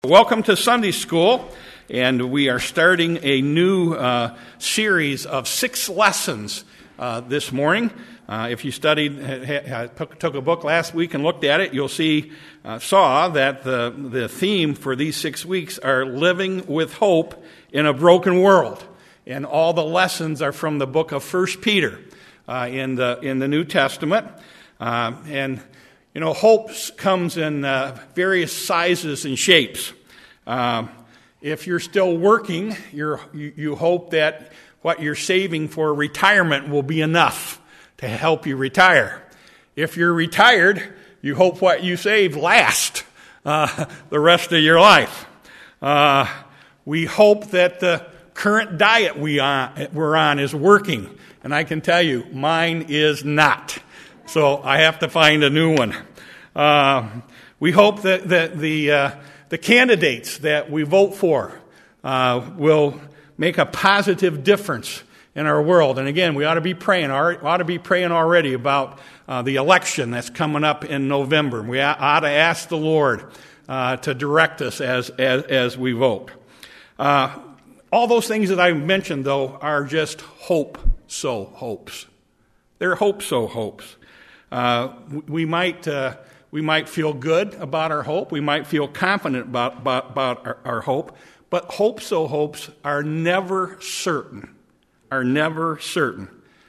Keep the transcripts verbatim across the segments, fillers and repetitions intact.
Welcome to Sunday School, and we are starting a new uh, series of six lessons uh, this morning. Uh, if you studied, ha, ha, took, took a book last week and looked at it, you'll see, uh, saw that the, the theme for these six weeks are living with hope in a broken world. And all the lessons are from the book of First Peter uh, in the in the New Testament. Uh, and You know, hope comes in uh, various sizes and shapes. Uh, if you're still working, you're, you, you hope that what you're saving for retirement will be enough to help you retire. If you're retired, you hope what you save lasts uh, the rest of your life. Uh, we hope that the current diet we on, we're on is working, and I can tell you, mine is not. So I have to find a new one. Uh, we hope that, that the uh, the candidates that we vote for uh, will make a positive difference in our world. And again, we ought to be praying. Ought to be praying already about uh, the election that's coming up in November. We ought to ask the Lord uh, to direct us as as, as we vote. Uh, all those things that I mentioned, though, are just hope so hopes. They're hope so hopes. Uh, we might uh, we might feel good about our hope. We might feel confident about about, about our, our hope. But hope so hopes are never certain. Are never certain.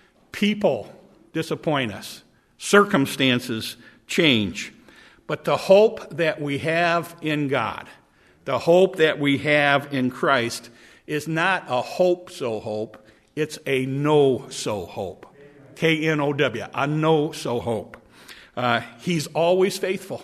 People disappoint us. Circumstances change. But the hope that we have in God, the hope that we have in Christ, is not a hope so hope. It's a know so hope. K N O W, a know so hope. Uh, he's always faithful,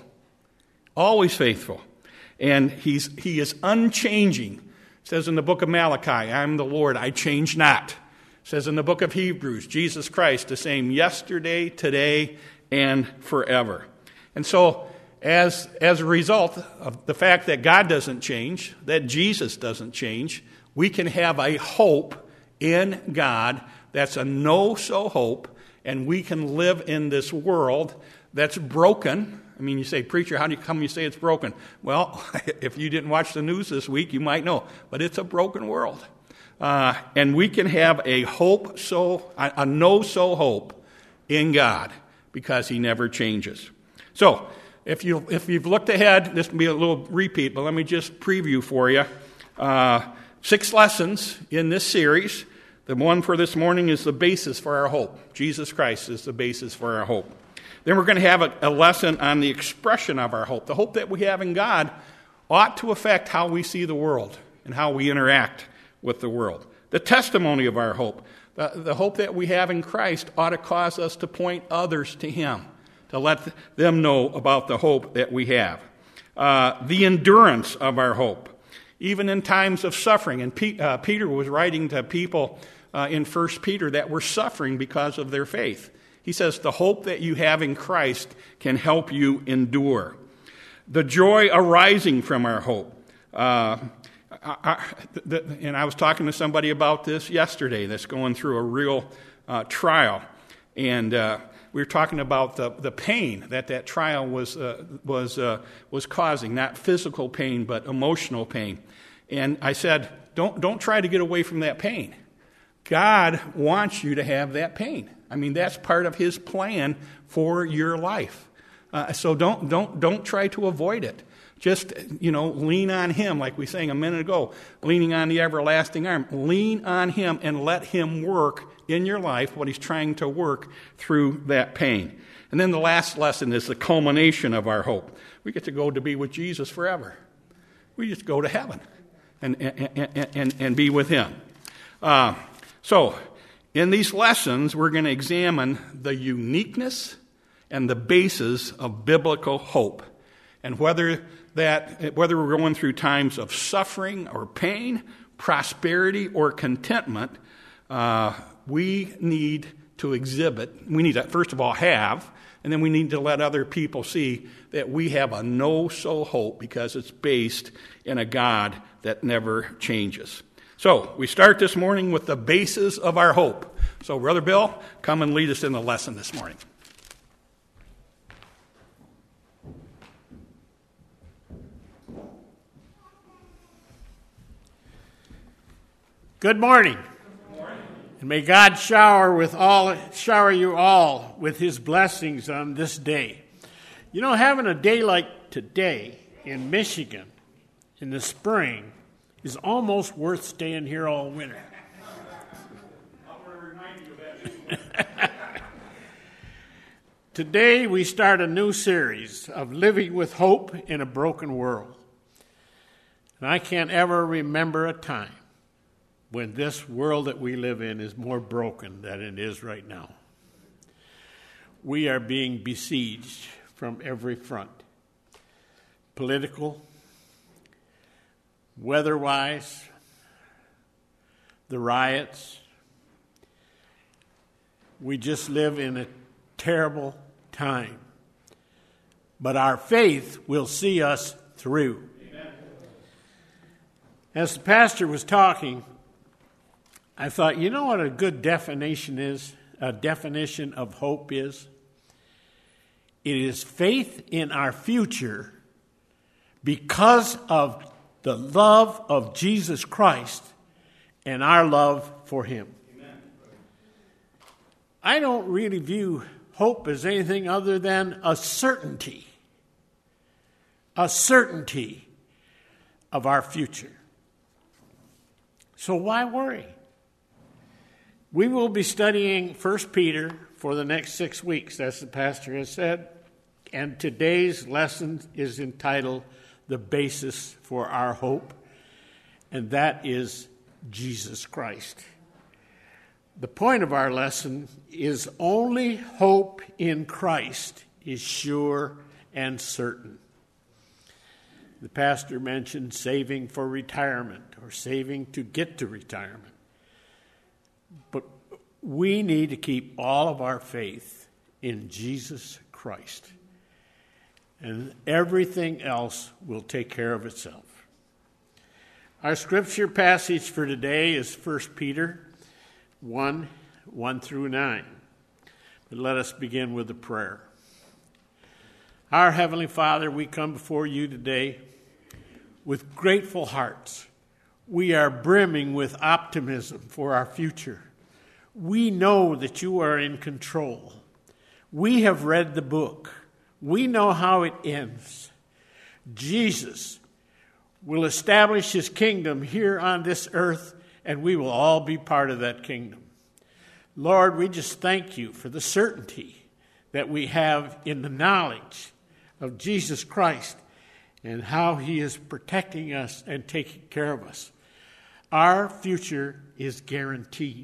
always faithful, and he's he is unchanging. It says in the book of Malachi, "I am the Lord, I change not." It says in the book of Hebrews, Jesus Christ, the same yesterday, today, and forever. And so, as as a result of the fact that God doesn't change, that Jesus doesn't change, we can have a hope in God. That's a know-so hope, and we can live in this world that's broken. I mean, you say, preacher, how do you come you say it's broken? Well, if you didn't watch the news this week, you might know, but it's a broken world. Uh, and we can have a hope, so a know-so hope in God, because He never changes. So, if, you, if you've looked ahead, this will be a little repeat, but let me just preview for you. Uh, six lessons in this series. The one for this morning is the basis for our hope. Jesus Christ is the basis for our hope. Then we're going to have a, a lesson on the expression of our hope. The hope that we have in God ought to affect how we see the world and how we interact with the world. The testimony of our hope. The, the hope that we have in Christ ought to cause us to point others to Him, to let them know about the hope that we have. Uh, the endurance of our hope. Even in times of suffering. And P, uh, Peter was writing to people Uh, in First Peter that were suffering because of their faith. He says, the hope that you have in Christ can help you endure. The joy arising from our hope. Uh, I, I, the, and I was talking to somebody about this yesterday that's going through a real uh, trial. And uh, we were talking about the, the pain that that trial was, uh, was, uh, was causing. Not physical pain, but emotional pain. And I said, don't, don't try to get away from that pain. God wants you to have that pain. I mean, that's part of His plan for your life. Uh, so don't don't don't try to avoid it. Just, you know, lean on Him, like we sang a minute ago, leaning on the everlasting arm. Lean on Him and let Him work in your life what He's trying to work through that pain. And then the last lesson is the culmination of our hope. We get to go to be with Jesus forever. We just go to heaven and and and, and, and be with Him. Uh, So, in these lessons, we're going to examine the uniqueness and the basis of biblical hope, and whether that whether we're going through times of suffering or pain, prosperity or contentment, uh, we need to exhibit. We need to first of all have, and then we need to let other people see that we have a know-so hope because it's based in a God that never changes. So, we start this morning with the basis of our hope. So, Brother Bill, come and lead us in the lesson this morning. Good morning. Good morning. And may God shower with all shower you all with his blessings on this day. You know, having a day like today in Michigan in the spring is almost worth staying here all winter. I want to remind you of that. Today we start a new series of living with hope in a broken world. And I can't ever remember a time when this world that we live in is more broken than it is right now. We are being besieged from every front. Political, weather-wise, the riots. We just live in a terrible time. But our faith will see us through. Amen. As the pastor was talking, I thought, you know what a good definition is? A definition of hope is? It is faith in our future because of the love of Jesus Christ and our love for him. Amen. I don't really view hope as anything other than a certainty. A certainty of our future. So why worry? We will be studying First Peter for the next six weeks, as the pastor has said. And today's lesson is entitled, The Basis for Our Hope. And that is Jesus Christ. The point of our lesson is only hope in Christ is sure and certain. The pastor mentioned saving for retirement or saving to get to retirement. But we need to keep all of our faith in Jesus Christ. And everything else will take care of itself. Our scripture passage for today is First Peter one, one through nine. But let us begin with a prayer. Our Heavenly Father, we come before you today with grateful hearts. We are brimming with optimism for our future. We know that you are in control. We have read the book. We know how it ends. Jesus will establish his kingdom here on this earth, and we will all be part of that kingdom. Lord, we just thank you for the certainty that we have in the knowledge of Jesus Christ and how he is protecting us and taking care of us. Our future is guaranteed.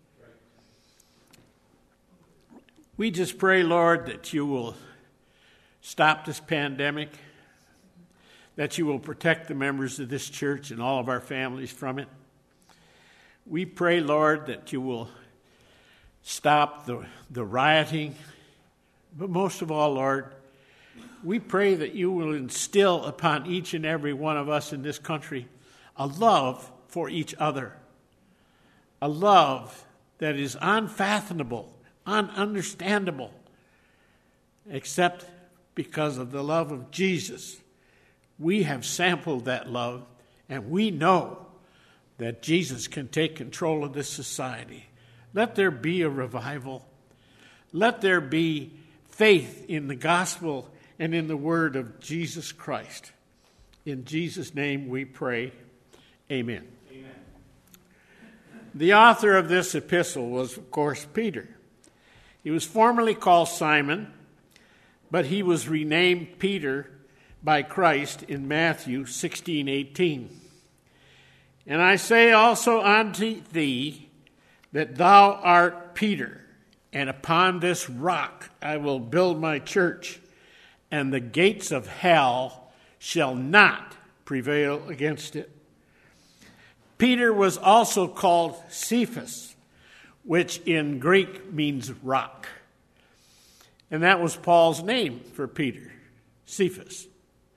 We just pray, Lord, that you will stop this pandemic, that you will protect the members of this church and all of our families from it. We pray, Lord, that you will stop the, the rioting. But most of all, Lord, we pray that you will instill upon each and every one of us in this country a love for each other, a love that is unfathomable, ununderstandable, except because of the love of Jesus. We have sampled that love, and we know that Jesus can take control of this society. Let there be a revival. Let there be faith in the gospel and in the word of Jesus Christ. In Jesus' name we pray. Amen. Amen. The author of this epistle was, of course, Peter. He was formerly called Simon, but he was renamed Peter by Christ in Matthew sixteen eighteen. And I say also unto thee that thou art Peter, and upon this rock I will build my church, and the gates of hell shall not prevail against it. Peter was also called Cephas, which in Greek means rock. And that was Paul's name for Peter, Cephas.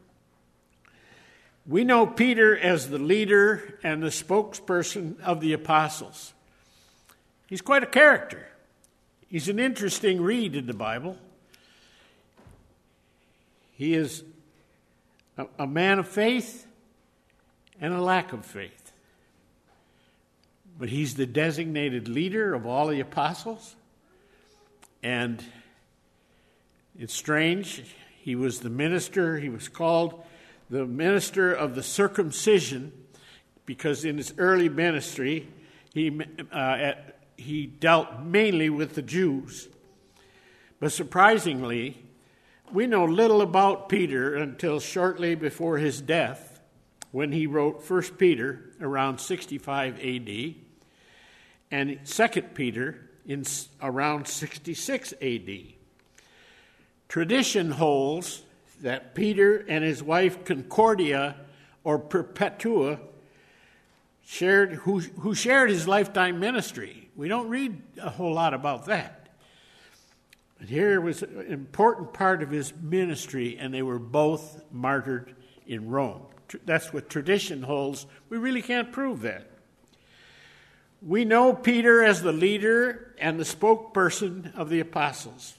We know Peter as the leader and the spokesperson of the apostles. He's quite a character. He's an interesting read in the Bible. He is a, a man of faith and a lack of faith. but he's the designated leader of all the apostles. And it's strange. He was the minister. He was called the minister of the circumcision because in his early ministry, he, uh, at, he dealt mainly with the Jews. But surprisingly, we know little about Peter until shortly before his death, when he wrote First Peter around sixty-five A D and Second Peter in around sixty-six A D. Tradition holds that Peter and his wife Concordia or Perpetua shared who, who shared his lifetime ministry. We don't read a whole lot about that. But here was an important part of his ministry, and they were both martyred in Rome. That's what tradition holds. We really can't prove that. We know Peter as the leader and the spokesperson of the apostles.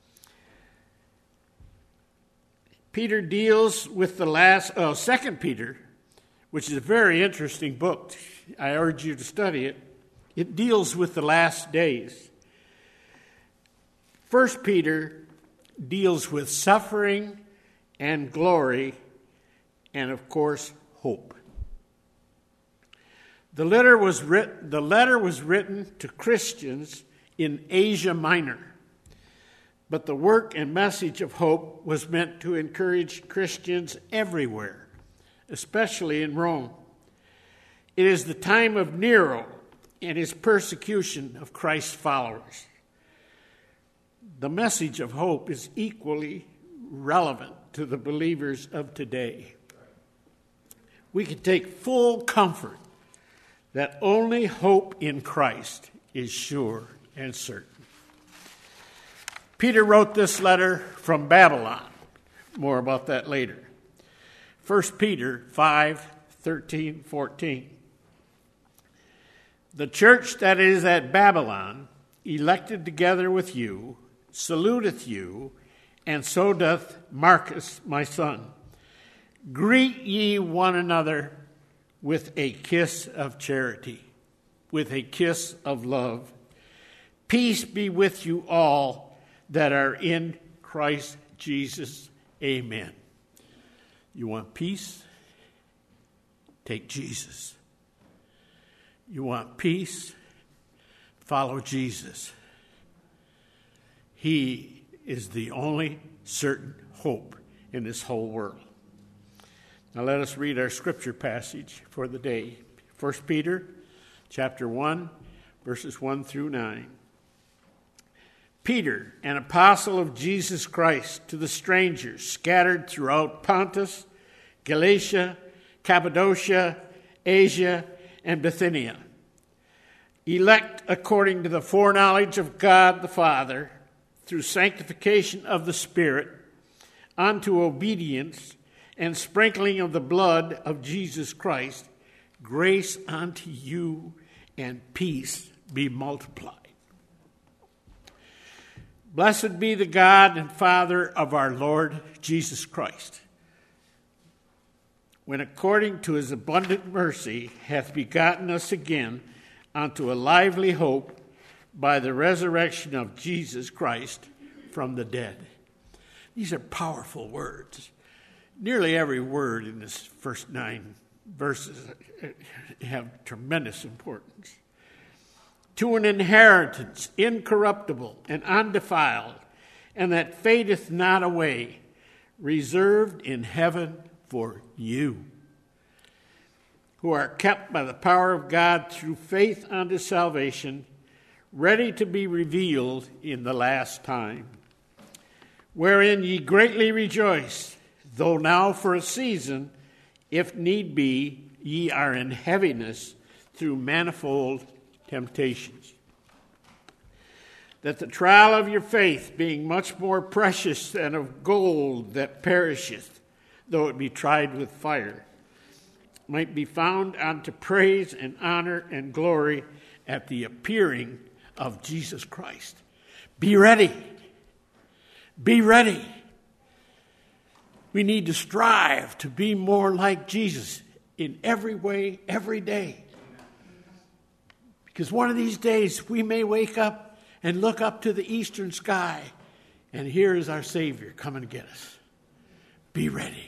Peter deals with the last, uh, Second Peter, which is a very interesting book. I urge you to study it. It deals with the last days. First Peter deals with suffering and glory and, of course, hope. The letter was writ- the letter was written to Christians in Asia Minor, but the work and message of hope was meant to encourage Christians everywhere, especially in Rome. It is the time of Nero and his persecution of Christ's followers. The message of hope is equally relevant to the believers of today. We can take full comfort that only hope in Christ is sure and certain. Peter wrote this letter from Babylon. More about that later. First Peter five, thirteen, fourteen. The church that is at Babylon, elected together with you, saluteth you, and so doth Marcus, my son. Greet ye one another with a kiss of charity, with a kiss of love. Peace be with you all that are in Christ Jesus. Amen. You want peace? Take Jesus. You want peace? Follow Jesus. He is the only certain hope in this whole world. Now let us read our scripture passage for the day. First Peter chapter one, verses one through nine. Peter, an apostle of Jesus Christ, to the strangers scattered throughout Pontus, Galatia, Cappadocia, Asia, and Bithynia, elect according to the foreknowledge of God the Father, through sanctification of the Spirit, unto obedience and sprinkling of the blood of Jesus Christ, grace unto you and peace be multiplied. Blessed be the God and Father of our Lord Jesus Christ, when according to his abundant mercy hath begotten us again unto a lively hope by the resurrection of Jesus Christ from the dead. These are powerful words. Nearly every word in this first nine verses have tremendous importance. To an inheritance incorruptible and undefiled, and that fadeth not away, reserved in heaven for you, who are kept by the power of God through faith unto salvation, ready to be revealed in the last time, wherein ye greatly rejoice, though now for a season, if need be, ye are in heaviness through manifold temptations, that the trial of your faith, being much more precious than of gold that perisheth, though it be tried with fire, might be found unto praise and honor and glory at the appearing of Jesus Christ. Be ready. Be ready. We need to strive to be more like Jesus in every way, every day. Because one of these days we may wake up and look up to the eastern sky, and here is our Savior coming to get us. Be ready.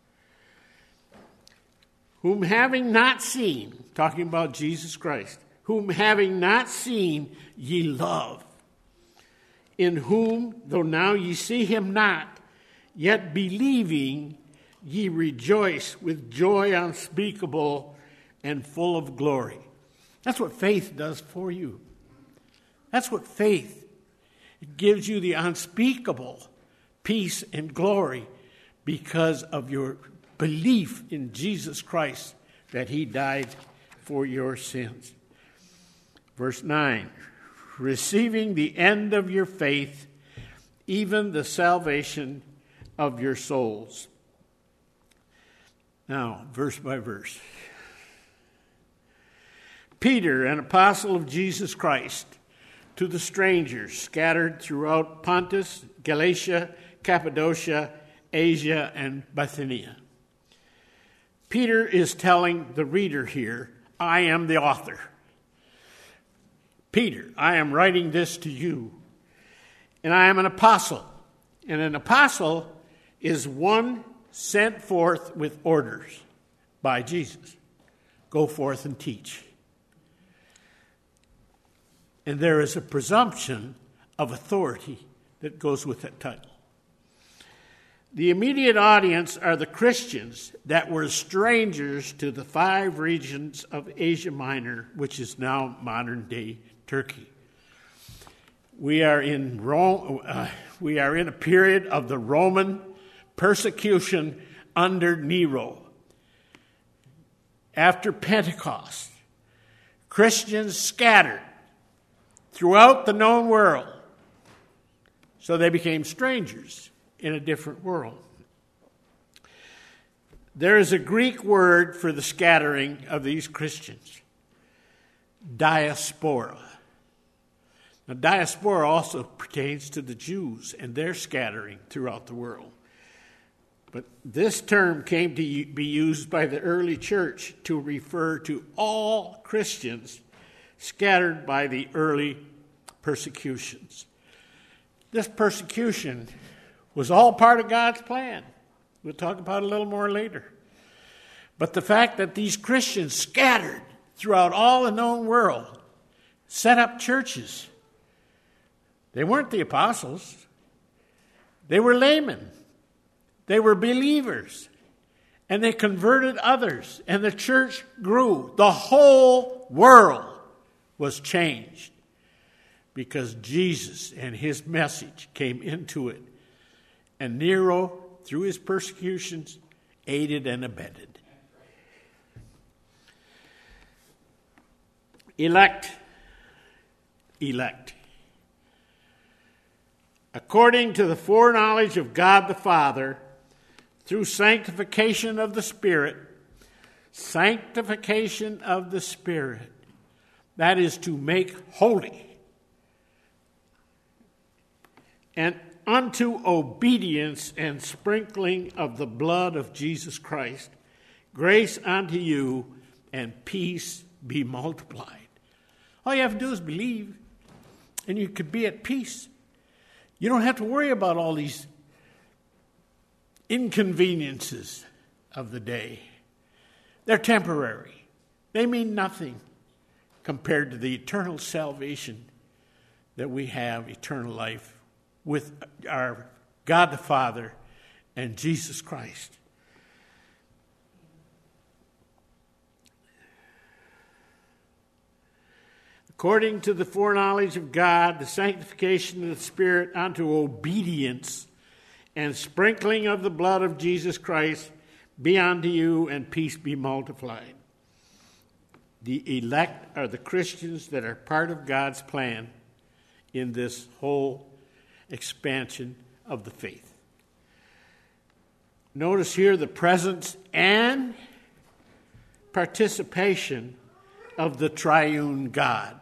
Whom having not seen, talking about Jesus Christ, whom having not seen ye love, in whom, though now ye see him not, yet believing ye rejoice with joy unspeakable and full of glory. That's what faith does for you. That's what faith, it gives you the unspeakable peace and glory because of your belief in Jesus Christ, that he died for your sins. Verse nine, receiving the end of your faith, even the salvation of your souls. Now, verse by verse. Peter, an apostle of Jesus Christ, to the strangers scattered throughout Pontus, Galatia, Cappadocia, Asia, and Bithynia. Peter is telling the reader here, I am the author. Peter, I am writing this to you, and I am an apostle. And an apostle is one sent forth with orders by Jesus. Go forth and teach. And there is a presumption of authority that goes with that title. The immediate audience are the Christians that were strangers to the five regions of Asia Minor, which is now modern-day Turkey. We are in Rome. Uh, we are in a period of the Roman persecution under Nero. After Pentecost, Christians scattered throughout the known world, so they became strangers in a different world. There is a Greek word for the scattering of these Christians, diaspora. Now, diaspora also pertains to the Jews and their scattering throughout the world. But this term came to be used by the early church to refer to all Christians scattered by the early persecutions. This persecution was all part of God's plan. We'll talk about it a little more later. But the fact that these Christians scattered throughout all the known world set up churches. They weren't the apostles. They were laymen. They were believers. And they converted others. And the church grew. The whole world was changed because Jesus and his message came into it. And Nero, through his persecutions, aided and abetted. Elect. Elect. According to the foreknowledge of God the Father, through sanctification of the Spirit, sanctification of the Spirit, that is to make holy, and unto obedience and sprinkling of the blood of Jesus Christ, grace unto you and peace be multiplied. All you have to do is believe, and you could be at peace. You don't have to worry about all these inconveniences of the day. They're temporary. They mean nothing compared to the eternal salvation that we have, eternal life with our God the Father and Jesus Christ. According to the foreknowledge of God, the sanctification of the Spirit unto obedience and sprinkling of the blood of Jesus Christ be unto you, and peace be multiplied. The elect are the Christians that are part of God's plan in this whole expansion of the faith. Notice here the presence and participation of the triune God.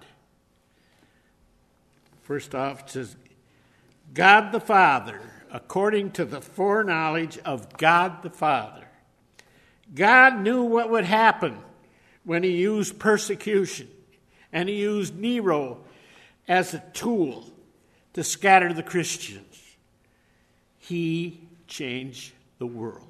First off, it says, God the Father, according to the foreknowledge of God the Father. God knew what would happen when he used persecution And he used Nero as a tool to scatter the Christians. He changed the world.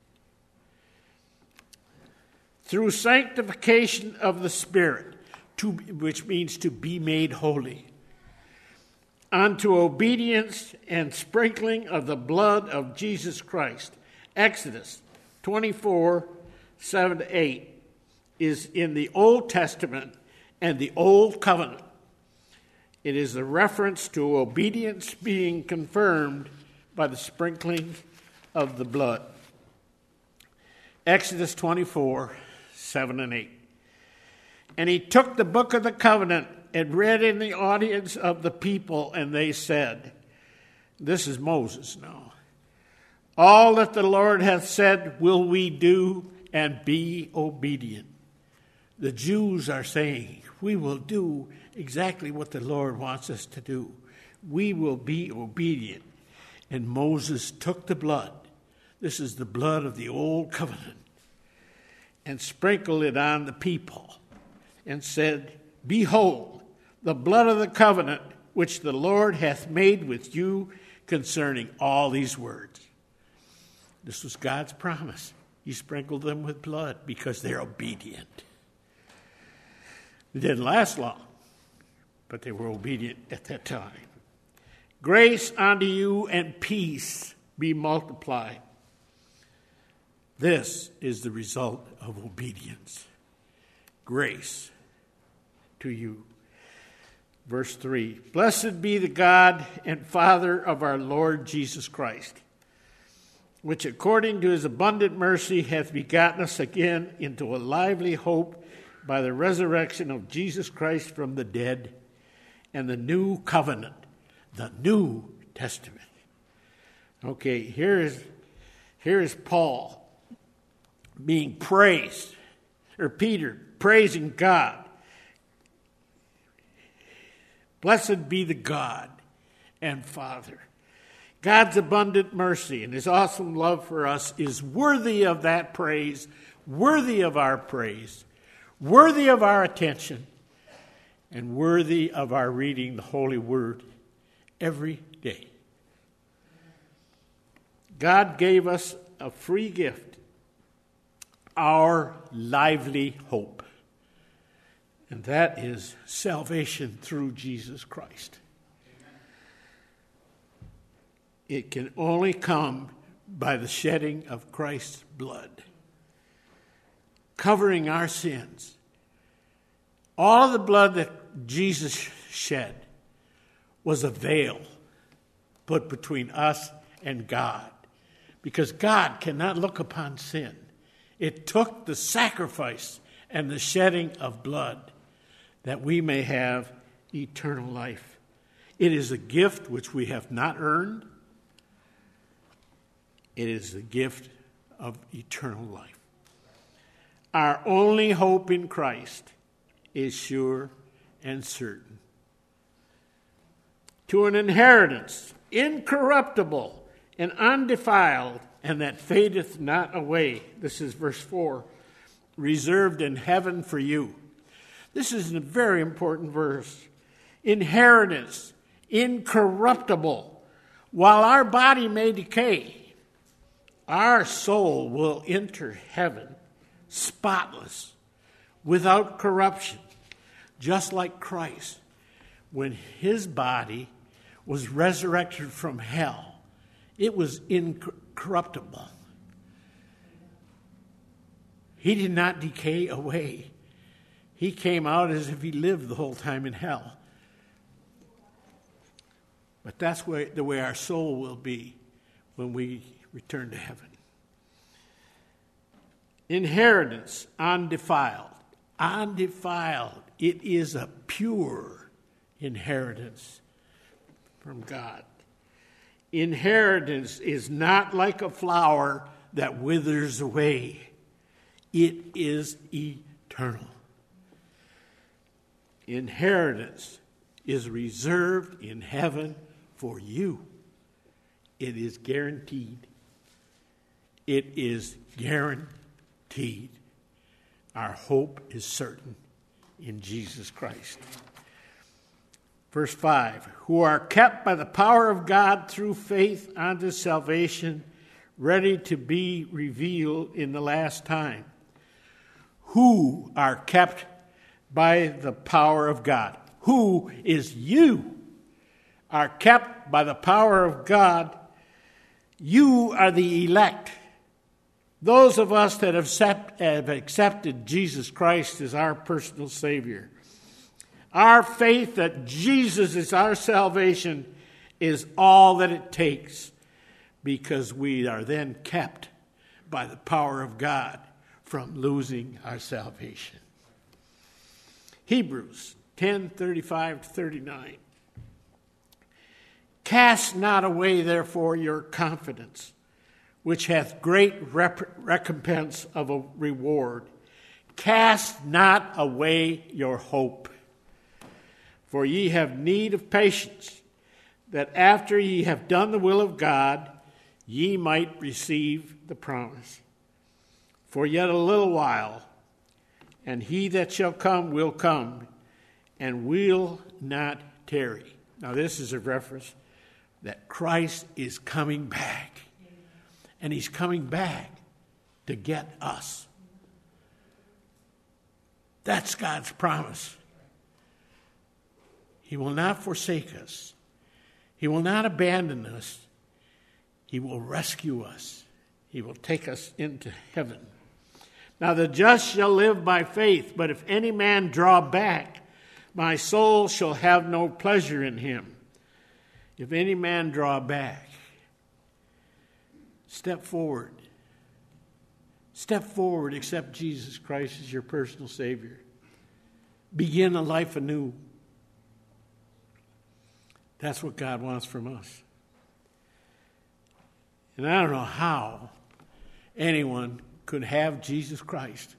Through sanctification of the Spirit, to, which means to be made holy, unto obedience and sprinkling of the blood of Jesus Christ. Exodus twenty-four, seven to eight is in the Old Testament and the Old Covenant. It is a reference to obedience being confirmed by the sprinkling of the blood. Exodus twenty-four, seven and eight. And he took the book of the covenant and read in the audience of the people, and they said, this is Moses now, all that the Lord hath said will we do, and be obedient. The Jews are saying, we will do exactly what the Lord wants us to do. We will be obedient. And Moses took the blood. This is the blood of the old covenant. And sprinkled it on the people. And said, behold, the blood of the covenant which the Lord hath made with you concerning all these words. This was God's promise. He sprinkled them with blood because they're obedient. It didn't last long, but they were obedient at that time. Grace unto you and peace be multiplied. This is the result of obedience. Grace to you. Verse three, blessed be the God and Father of our Lord Jesus Christ, which according to his abundant mercy hath begotten us again into a lively hope by the resurrection of Jesus Christ from the dead, and the new covenant, the New Testament. Okay, here is, here is Paul being praised, or Peter praising God. Blessed be the God and Father. God's abundant mercy and his awesome love for us is worthy of that praise, worthy of our praise, worthy of our attention, and worthy of our reading the Holy Word every day. God gave us a free gift, our lively hope. And that is salvation through Jesus Christ. It can only come by the shedding of Christ's blood, covering our sins. All of the blood that Jesus shed was a veil put between us and God, because God cannot look upon sin. It took the sacrifice and the shedding of blood that we may have eternal life. It is a gift which we have not earned. It is the gift of eternal life. Our only hope in Christ is sure and certain. To an inheritance incorruptible and undefiled, and that fadeth not away. This is verse four. Reserved in heaven for you. This is a very important verse. Inheritance, incorruptible. While our body may decay, our soul will enter heaven spotless, without corruption, just like Christ. When his body was resurrected from hell, it was incorruptible. He did not decay away. He came out as if he lived the whole time in hell. But that's where, the way our soul will be when we return to heaven. Inheritance, undefiled. Undefiled. It is a pure inheritance from God. Inheritance is not like a flower that withers away. It is eternal. Inheritance is reserved in heaven for you. It is guaranteed. It is guaranteed. Our hope is certain in Jesus Christ. Verse five, who are kept by the power of God through faith unto salvation, ready to be revealed in the last time. Who are kept by the power of God? Who is you? Are kept by the power of God. You are the elect. Those of us that have, accept, have accepted Jesus Christ as our personal Savior. Our faith that Jesus is our salvation is all that it takes, because we are then kept by the power of God from losing our salvation. Hebrews ten, thirty-five to thirty-nine. Cast not away, therefore, your confidence, which hath great rep- recompense of a reward. Cast not away your hope. For ye have need of patience, that after ye have done the will of God, ye might receive the promise. For yet a little while, and he that shall come will come, and will not tarry. Now this is a reference that Christ is coming back. And he's coming back to get us. That's God's promise. He will not forsake us. He will not abandon us. He will rescue us. He will take us into heaven. Now the just shall live by faith, but if any man draw back, my soul shall have no pleasure in him. If any man draw back, step forward. Step forward, accept Jesus Christ as your personal Savior. Begin a life anew. That's what God wants from us. And I don't know how anyone could have Jesus Christ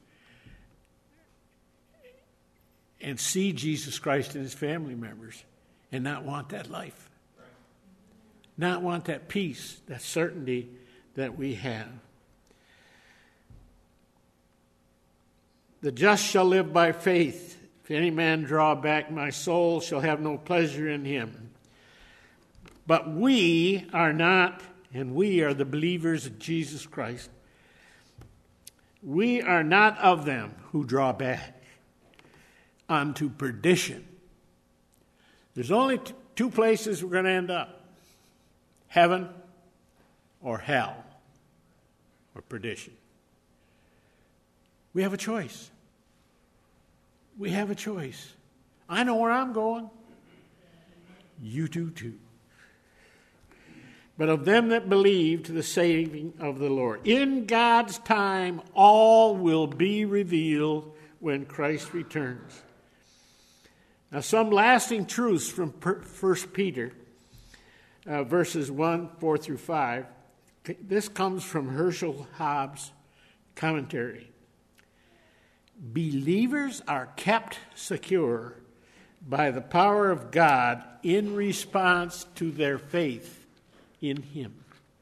and see Jesus Christ in his family members and not want that life. Not want that peace, that certainty that we have. The just shall live by faith. If any man draw back, my soul shall have no pleasure in him. But we are not, and we are the believers of Jesus Christ, we are not of them who draw back unto perdition. There's only t- two places we're going to end up. Heaven or hell or perdition. We have a choice. We have a choice. I know where I'm going. You do too. But of them that believe to the saving of the Lord. In God's time, all will be revealed when Christ returns. Now, some lasting truths from First Peter, uh, verses one, four through five. This comes from Herschel Hobbs' commentary. Believers are kept secure by the power of God in response to their faith in him.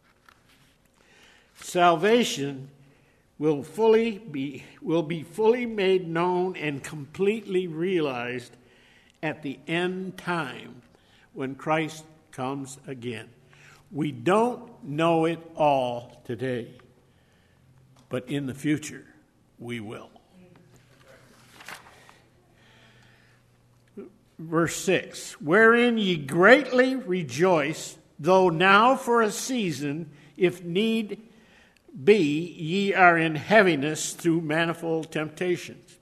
Salvation will fully be will be fully made known and completely realized at the end time when Christ comes again. We don't know it all today, but in the future we will. Verse six, wherein ye greatly rejoice, though now for a season, if need be, ye are in heaviness through manifold temptations.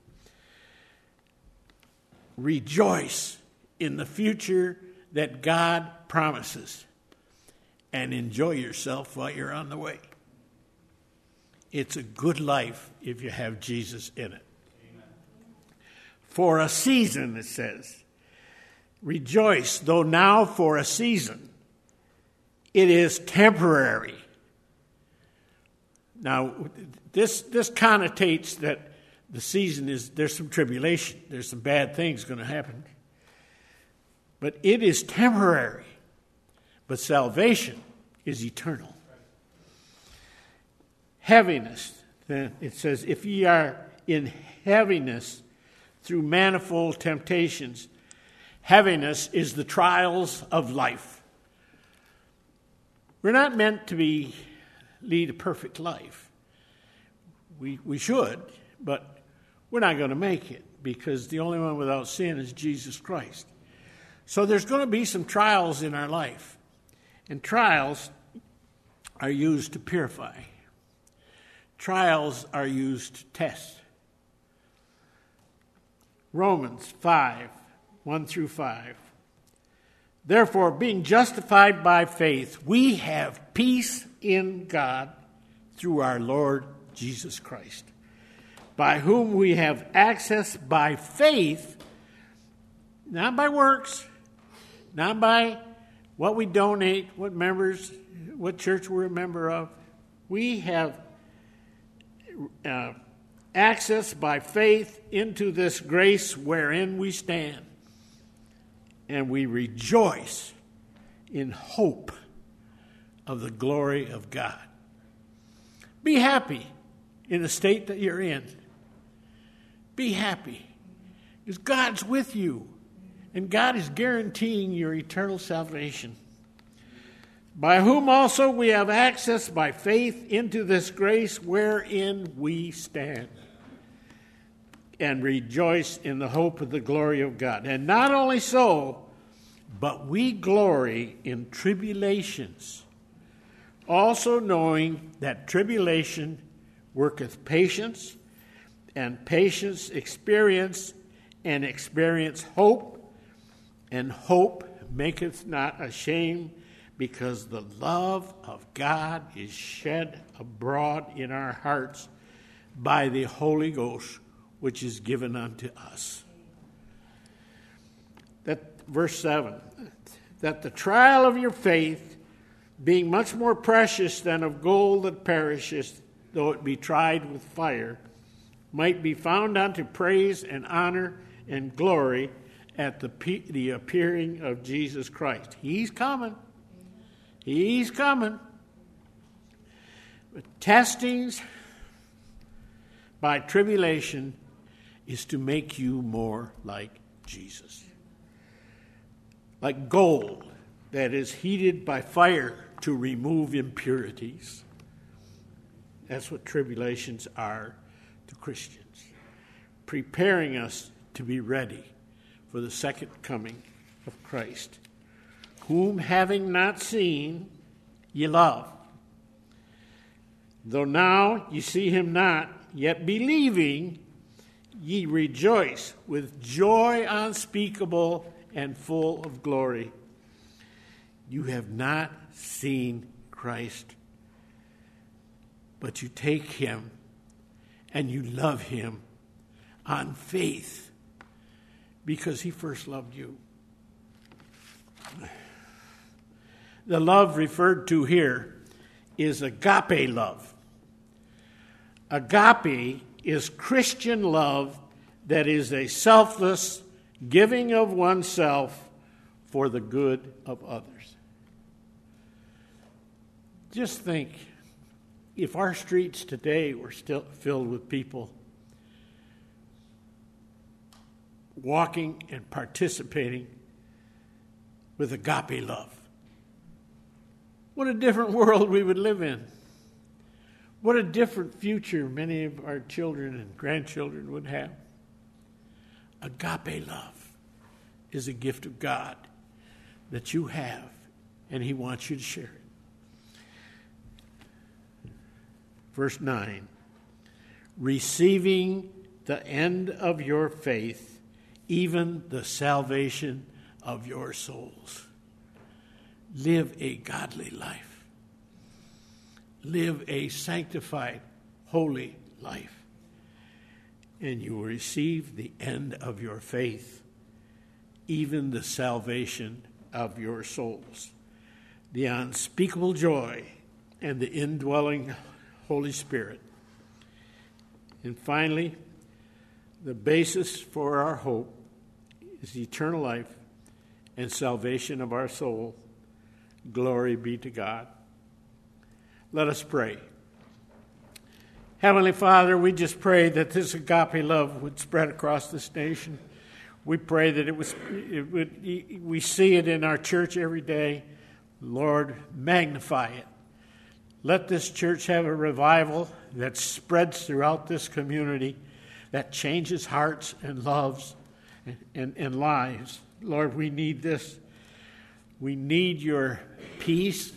Rejoice in the future that God promises, and enjoy yourself while you're on the way. It's a good life if you have Jesus in it. Amen. For a season, it says. Rejoice, though now for a season. It is temporary. Now, this this connotates that the season is, there's some tribulation. There's some bad things going to happen. But it is temporary. But salvation is eternal. Heaviness. Then it says, if ye are in heaviness through manifold temptations. Heaviness is the trials of life. We're not meant to be lead a perfect life. We we should, but we're not going to make it because the only one without sin is Jesus Christ. So there's going to be some trials in our life. And trials are used to purify. Trials are used to test. Romans five, one through five. Therefore, being justified by faith, we have peace in God through our Lord Jesus Christ, by whom we have access by faith, not by works, not by what we donate, what members, what church we're a member of. We have uh, access by faith into this grace wherein we stand. And we rejoice in hope of the glory of God. Be happy in the state that you're in. Be happy. Because God's with you. And God is guaranteeing your eternal salvation. By whom also we have access by faith into this grace wherein we stand. And rejoice in the hope of the glory of God. And not only so, but we glory in tribulations, also knowing that tribulation worketh patience, and patience experience, and experience hope, and hope maketh not ashamed, because the love of God is shed abroad in our hearts by the Holy Ghost, which is given unto us. That verse seven, that the trial of your faith, being much more precious than of gold that perisheth, though it be tried with fire, might be found unto praise and honor and glory at the, the appearing of Jesus Christ. He's coming. He's coming. But testings by tribulation is to make you more like Jesus. Like gold that is heated by fire to remove impurities. That's what tribulations are to Christians. Preparing us to be ready for the second coming of Christ, whom having not seen, ye love. Though now ye see him not, yet believing, ye rejoice with joy unspeakable and full of glory. You have not seen Christ, but you take him and you love him on faith because he first loved you. The love referred to here is agape love. Agape is Christian love that is a selfless giving of oneself for the good of others. Just think, if our streets today were still filled with people walking and participating with agape love, what a different world we would live in. What a different future many of our children and grandchildren would have. Agape love is a gift of God that you have, and he wants you to share it. Verse nine, receiving the end of your faith, even the salvation of your souls. Live a godly life. Live a sanctified, holy life. And you will receive the end of your faith, even the salvation of your souls. The unspeakable joy and the indwelling Holy Spirit. And finally, the basis for our hope is eternal life and salvation of our soul. Glory be to God. Let us pray. Heavenly Father, we just pray that this agape love would spread across this nation. We pray that it was, it would, we see it in our church every day. Lord, magnify it. Let this church have a revival that spreads throughout this community, that changes hearts and loves and, and, and lives. Lord, we need this. We need your peace.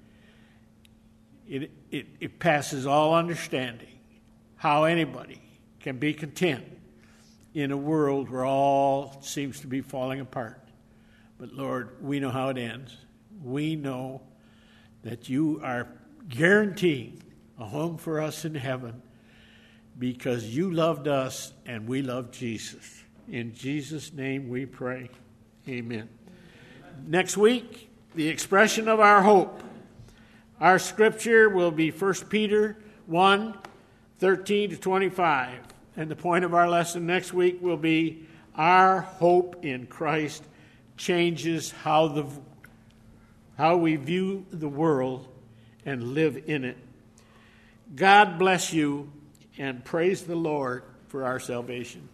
It, it, it passes all understanding. How anybody can be content in a world where all seems to be falling apart. But Lord, we know how it ends. We know that you are guaranteeing a home for us in heaven because you loved us and we loved Jesus. In Jesus' name we pray. Amen. Next week, the expression of our hope. Our scripture will be First Peter one, thirteen to twenty-five. And the point of our lesson next week will be our hope in Christ changes how the how we view the world and live in it. God bless you, and praise the Lord for our salvation.